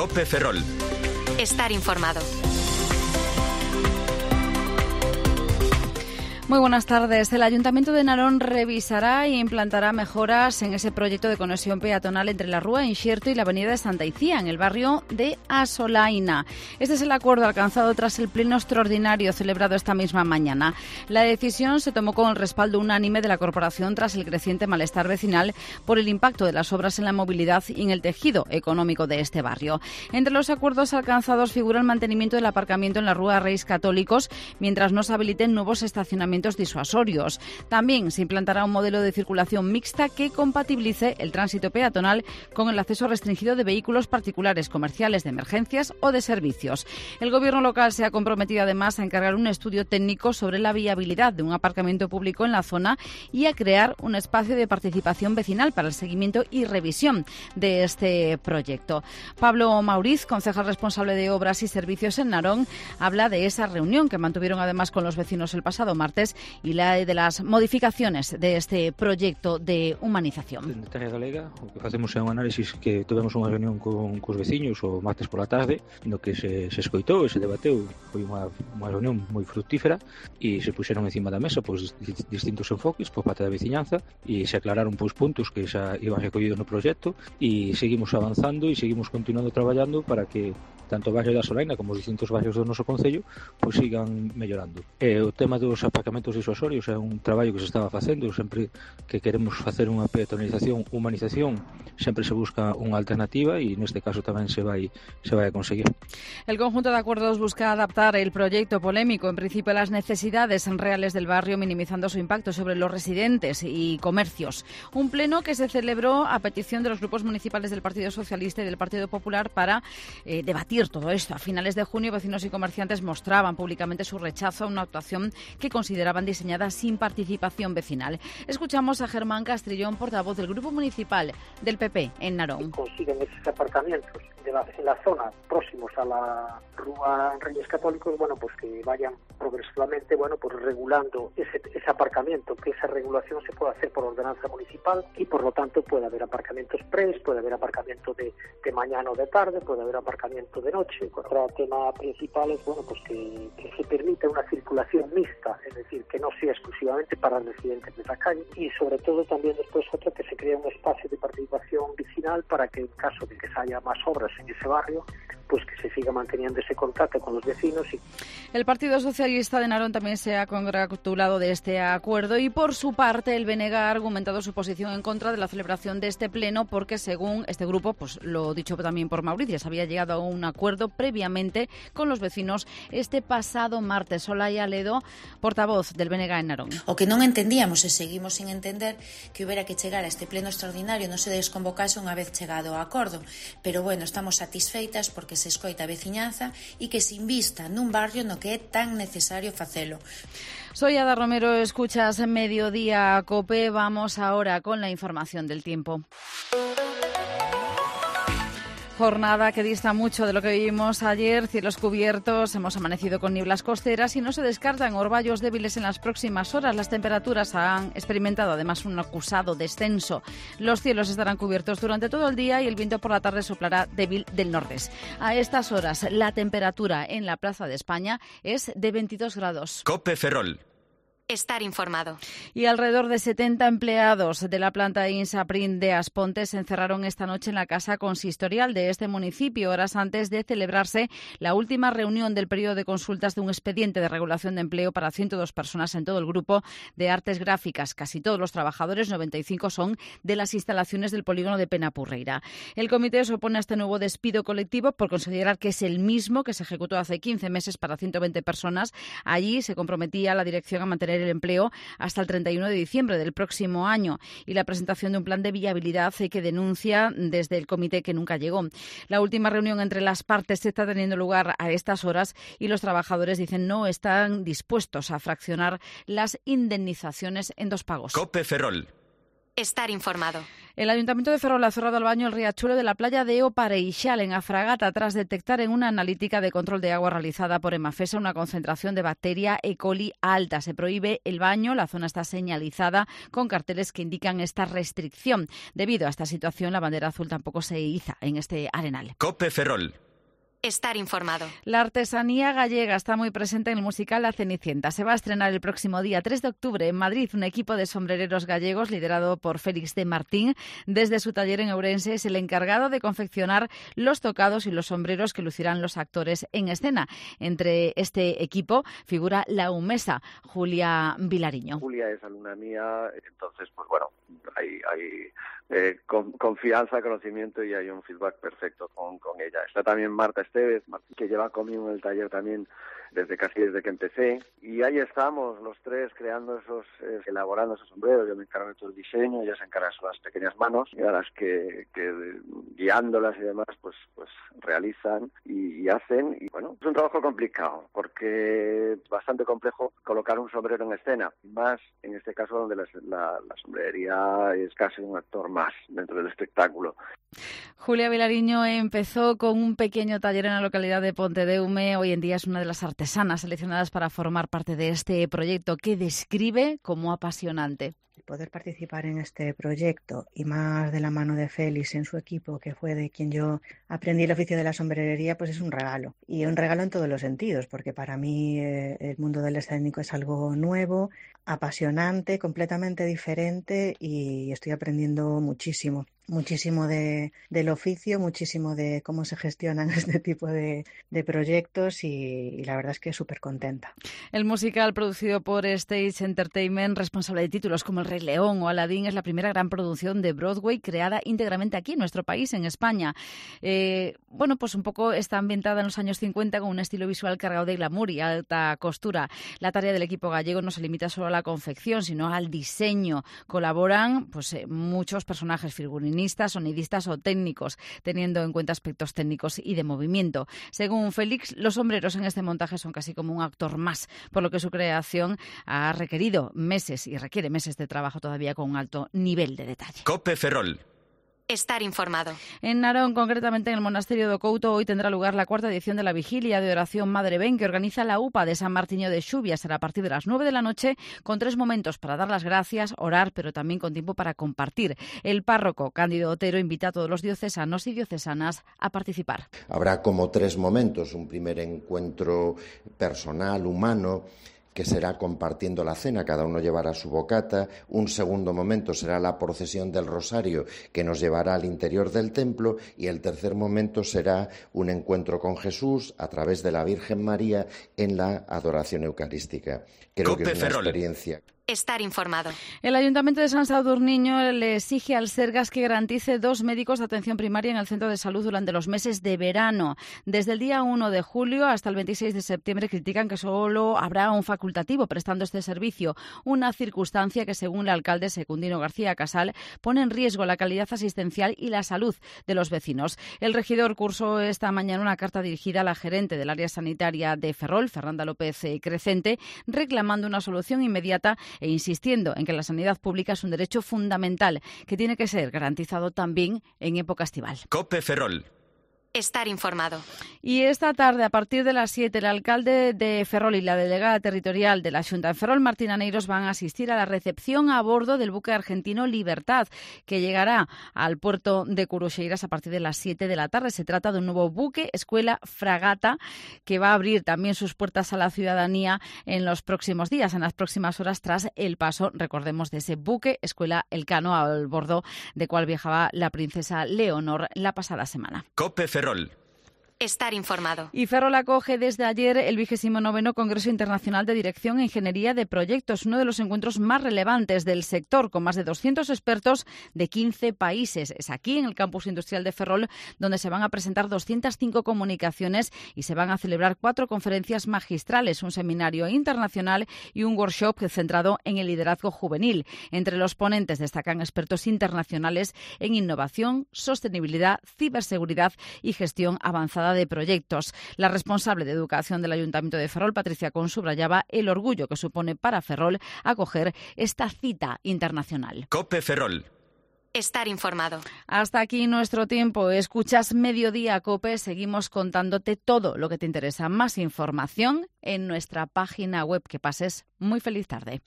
COPE Ferrol. Estar informado. Muy buenas tardes. El Ayuntamiento de Narón revisará e implantará mejoras en ese proyecto de conexión peatonal entre la Rúa Inxierto y la avenida de Santa Icía, en el barrio de Asolaina. Este es el acuerdo alcanzado tras el pleno extraordinario celebrado esta misma mañana. La decisión se tomó con el respaldo unánime de la corporación tras el creciente malestar vecinal por el impacto de las obras en la movilidad y en el tejido económico de este barrio. Entre los acuerdos alcanzados figura el mantenimiento del aparcamiento en la Rúa Reis Católicos mientras no se habiliten nuevos estacionamientos disuasorios. También se implantará un modelo de circulación mixta que compatibilice el tránsito peatonal con el acceso restringido de vehículos particulares, comerciales, de emergencias o de servicios. El Gobierno local se ha comprometido además a encargar un estudio técnico sobre la viabilidad de un aparcamiento público en la zona y a crear un espacio de participación vecinal para el seguimiento y revisión de este proyecto. Pablo Mauriz, concejal responsable de Obras y Servicios en Narón, habla de esa reunión que mantuvieron además con los vecinos el pasado martes y la de las modificaciones de este proyecto de humanización. En Terra Galega, o que facemos é un análisis que tivemos unha reunión cos veciños o martes pola tarde, no que se escoitou e se debateu. Foi unha reunión moi fructífera e se puxeron encima da mesa distintos enfoques por parte da veciñanza e se aclararon puntos que xa iban recollidos no proxecto e seguimos avanzando e seguimos continuando traballando para que tanto o barrio da Solaina como os distintos barrios do noso concello sigan mellorando. O tema dos aparcamentos disuasorios é un traballo que se estaba facendo, sempre que queremos facer unha peatonalización, humanización, sempre se busca unha alternativa e neste caso tamén se vai a conseguir. El conjunto de acuerdos busca adaptar el proyecto polémico en principio a las necesidades reales del barrio, minimizando su impacto sobre los residentes y comercios. Un pleno que se celebró a petición de los grupos municipales del Partido Socialista y del Partido Popular para debatir todo esto. A finales de junio, vecinos y comerciantes mostraban públicamente su rechazo a una actuación que consideraban diseñada sin participación vecinal. Escuchamos a Germán Castrillón, portavoz del Grupo Municipal del PP en Narón. Consiguen esos aparcamientos en la zona próximos a la Rúa Reyes Católicos, pues que vayan progresivamente, regulando ese aparcamiento, que esa regulación se puede hacer por ordenanza municipal y por lo tanto puede haber aparcamientos express, puede haber aparcamiento de mañana o de tarde, puede haber aparcamiento de noche. Otro tema principal es que se permita una circulación mixta, es decir, que no sea exclusivamente para residentes de la calle y sobre todo también después otro que se crea un espacio de participación vecinal para que en caso de que haya más obras en ese barrio, que se siga manteniendo ese contacto con los vecinos. El Partido Socialista de Narón también se ha congratulado de este acuerdo y por su parte el BNG ha argumentado su posición en contra de la celebración de este pleno porque según este grupo, lo dicho también por Mauricio, se había llegado a un acuerdo previamente con los vecinos este pasado martes. Olaya Ledo, portavoz del BNG en Narón. O que non entendíamos e seguimos sin entender que hubiera que chegar a este pleno extraordinario non se desconvocase unha vez chegado ao acordo, pero estamos satisfeitas porque se escoita a veciñanza e que se invista nun barrio no que é tan necesario facelo. Soy Ada Romero, escuchas Mediodía COPE. Vamos ahora con la información del tiempo. Jornada que dista mucho de lo que vivimos ayer, cielos cubiertos, hemos amanecido con nieblas costeras y no se descartan orvallos débiles en las próximas horas. Las temperaturas han experimentado además un acusado descenso. Los cielos estarán cubiertos durante todo el día y el viento por la tarde soplará débil del nordeste. A estas horas la temperatura en la Plaza de España es de 22 grados. COPE Ferrol. Estar informado. Y alrededor de 70 empleados de la planta Insaprin de Asponte se encerraron esta noche en la casa consistorial de este municipio, horas antes de celebrarse la última reunión del periodo de consultas de un expediente de regulación de empleo para 102 personas en todo el grupo de artes gráficas. Casi todos los trabajadores, 95, son de las instalaciones del polígono de Penapurreira. El comité se opone a este nuevo despido colectivo por considerar que es el mismo que se ejecutó hace 15 meses para 120 personas. Allí se comprometía la dirección a mantener el empleo hasta el 31 de diciembre del próximo año y la presentación de un plan de viabilidad que denuncia desde el comité que nunca llegó. La última reunión entre las partes está teniendo lugar a estas horas y los trabajadores dicen no están dispuestos a fraccionar las indemnizaciones en 2 pagos. COPE Ferrol. Estar informado. El Ayuntamiento de Ferrol ha cerrado al baño el riachuelo de la playa de O Pareixal, en Afragata, tras detectar en una analítica de control de agua realizada por Emafesa una concentración de bacteria E. coli alta. Se prohíbe el baño, la zona está señalizada con carteles que indican esta restricción. Debido a esta situación, la bandera azul tampoco se iza en este arenal. COPE Ferrol. Estar informado. La artesanía gallega está muy presente en el musical La Cenicienta. Se va a estrenar el próximo día 3 de octubre en Madrid. Un equipo de sombrereros gallegos liderado por Félix de Martín, desde su taller en Ourense, es el encargado de confeccionar los tocados y los sombreros que lucirán los actores en escena. Entre este equipo figura la humesa Julia Vilariño. Julia es alumna mía, entonces, pues bueno, hay confianza, conocimiento y hay un feedback perfecto con ella. Está también Marta Esteves, que lleva conmigo en el taller también desde que empecé, y ahí estamos los tres creando elaborando esos sombreros. Yo me encargo de todo el diseño, ella se encarga de las pequeñas manos, y a las que guiándolas y demás pues realizan y hacen. Y bueno, es un trabajo complicado porque es bastante complejo colocar un sombrero en escena, más en este caso donde la sombrerería es casi un actor más dentro del espectáculo. Julia Vilariño empezó con un pequeño taller en la localidad de Pontedeume. Hoy en día es una de las artesanas seleccionadas para formar parte de este proyecto que describe como apasionante. Poder participar en este proyecto y más de la mano de Félix en su equipo, que fue de quien yo aprendí el oficio de la sombrerería, pues es un regalo. Y un regalo en todos los sentidos, porque para mí el mundo del escénico es algo nuevo, apasionante, completamente diferente, y estoy aprendiendo muchísimo del oficio, muchísimo de cómo se gestionan este tipo de proyectos, y la verdad es que súper contenta. El musical producido por Stage Entertainment, responsable de títulos como El Rey León o Aladdin, es la primera gran producción de Broadway creada íntegramente aquí en nuestro país, en España. Pues un poco está ambientada en los años 50 con un estilo visual cargado de glamour y alta costura. La tarea del equipo gallego no se limita solo a la confección, sino al diseño. Colaboran muchos personajes, figurinistas, sonidistas o técnicos, teniendo en cuenta aspectos técnicos y de movimiento. Según Félix, los sombreros en este montaje son casi como un actor más, por lo que su creación ha requerido meses y requiere meses de trabajo todavía con un alto nivel de detalle. COPE Ferrol. Estar informado. En Narón, concretamente en el monasterio do Couto, hoy tendrá lugar la cuarta edición de la Vigilia de Oración Madre Ben, que organiza la UPA de San Martiño de Xuvia. Será a partir de las 9 de la noche, con 3 momentos para dar las gracias, orar, pero también con tiempo para compartir. El párroco Cándido Otero invita a todos los diocesanos y diocesanas a participar. Habrá como 3 momentos: un primer encuentro personal, humano, que será compartiendo la cena, cada uno llevará su bocata. Un segundo momento será la procesión del Rosario, que nos llevará al interior del templo, y el tercer momento será un encuentro con Jesús a través de la Virgen María en la adoración eucarística. Creo que es una experiencia. Estar informado. El Ayuntamiento de San Sadurniño le exige al Sergas que garantice 2 médicos de atención primaria en el centro de salud durante los meses de verano. Desde el día 1 de julio hasta el 26 de septiembre critican que solo habrá un facultativo prestando este servicio, una circunstancia que, según el alcalde Secundino García Casal, pone en riesgo la calidad asistencial y la salud de los vecinos. El regidor cursó esta mañana una carta dirigida a la gerente del área sanitaria de Ferrol, Fernanda López Crecente, reclamando una solución inmediata e insistiendo en que la sanidad pública es un derecho fundamental que tiene que ser garantizado también en época estival. COPE Ferrol. Estar informado. Y esta tarde, a partir de las 7, el alcalde de Ferrol y la delegada territorial de la Xunta de Ferrol, Martina Neiros, van a asistir a la recepción a bordo del buque argentino Libertad, que llegará al puerto de Curuxeiras a partir de las 7 de la tarde. Se trata de un nuevo buque escuela fragata que va a abrir también sus puertas a la ciudadanía en los próximos días, en las próximas horas, tras el paso, recordemos, de ese buque escuela Elcano, al bordo de cual viajaba la princesa Leonor la pasada semana. COPE Ferrol. Estar informado. Y Ferrol acoge desde ayer el 29º Congreso Internacional de Dirección e Ingeniería de Proyectos, uno de los encuentros más relevantes del sector, con más de 200 expertos de 15 países. Es aquí, en el campus industrial de Ferrol, donde se van a presentar 205 comunicaciones y se van a celebrar 4 conferencias magistrales, un seminario internacional y un workshop centrado en el liderazgo juvenil. Entre los ponentes destacan expertos internacionales en innovación, sostenibilidad, ciberseguridad y gestión avanzada de proyectos. La responsable de Educación del Ayuntamiento de Ferrol, Patricia Con, subrayaba el orgullo que supone para Ferrol acoger esta cita internacional. COPE Ferrol. Estar informado. Hasta aquí nuestro tiempo. Escuchas Mediodía COPE. Seguimos contándote todo lo que te interesa. Más información en nuestra página web. Que pases muy feliz tarde.